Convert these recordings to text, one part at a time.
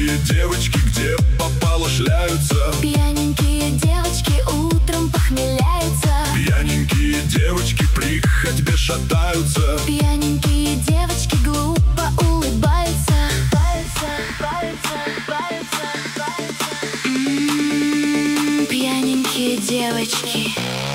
Пьяненькие девочки где попало шляются. Пьяненькие девочки утром похмеляются. Пьяненькие девочки при ходьбе шатаются. Пьяненькие девочки глупо улыбаются. Пьяненькие девочки.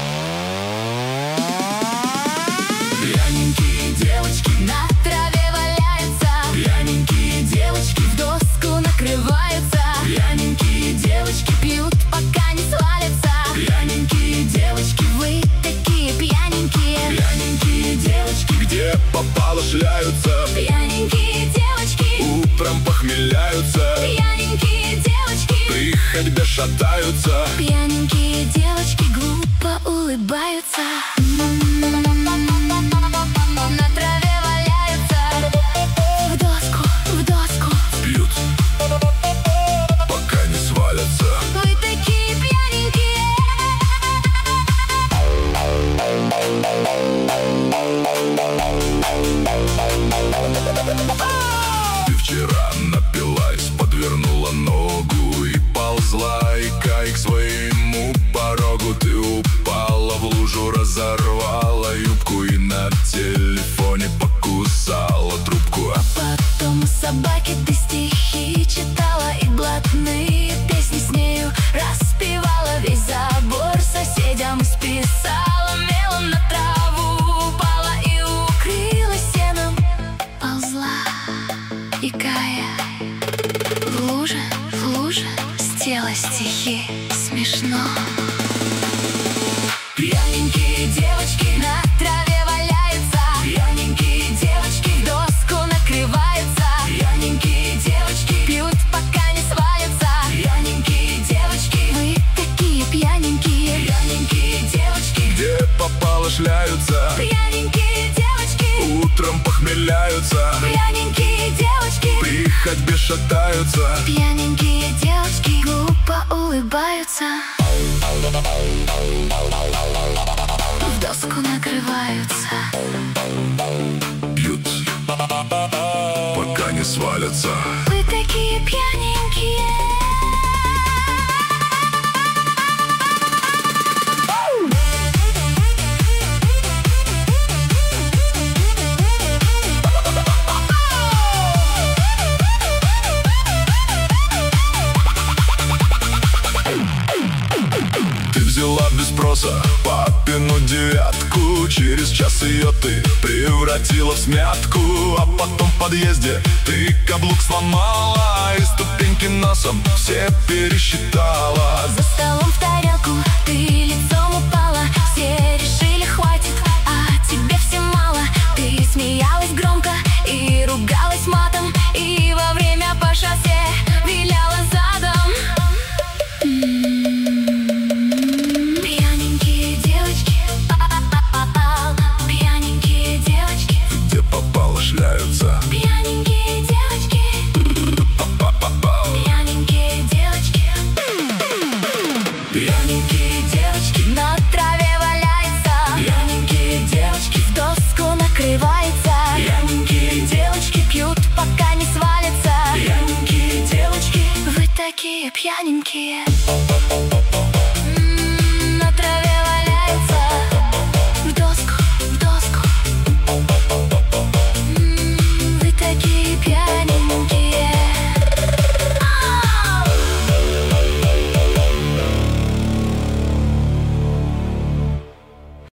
Пьяненькие девочки На траве валяются. Пьяненькие девочки В доску накрываются. Пьяненькие девочки Пьют, пока не свалятся. Пьяненькие девочки Вы такие пьяненькие. Пьяненькие девочки где попало шляются. Пьяненькие девочки Утром похмеляются. Пьяненькие девочки При ходьбе шатаются. Пьяненькие девочки глупо улыбаются. На траве валяются. В доску Пьют, пока не свалятся. Вы такие пьяненькие. Ты вчера напилась, подвернула ногу и ползла, икай к своему порогу. Ты упала в лужу, разорвала юбку и на телефоне покусала трубку. Потом у собаки ты стихи читала и блатные песни с нею распевала. Весь забор соседям списала. Мелом на траву упала и укрылась сеном. Ползла, икая в луже стела стихи. Смешно. Пьяненькие девочки На траве валяются. Пьяненькие девочки В доску накрываются. Пьяненькие девочки Пьют, пока не свалятся. Пьяненькие девочки Вы такие пьяненькие. Пьяненькие девочки где попало шляются. Пьяненькие девочки Утром похмеляются. Пьяненькие девочки При ходьбе шатаются. Пьяненькие девочки глупо улыбаются. В доску накрываются. Пьют, пока не свалятся. Вы такие пьяненькие. Ты взяла без спроса папину девятку. Через час ее ты превратила в смятку. А потом в подъезде ты каблук сломала и ступеньки носом все пересчитала. За столом в тарелку ты лицом упала. Все решили хватит, а тебе все мало. Ты смеялась громко и ругалась матом. И во время по шоссе виляла задом. Пьяненькие девочки. Пьяненькие девочки. Где попало шляются. Пьяненькие девочки. Пьяненькие девочки. Пьяненькие девочки На траве валяется. Пьяненькие девочки В доску накрывается. Пьяненькие девочки Пьют, пока не свалятся. Пьяненькие девочки Вы такие пьяненькие.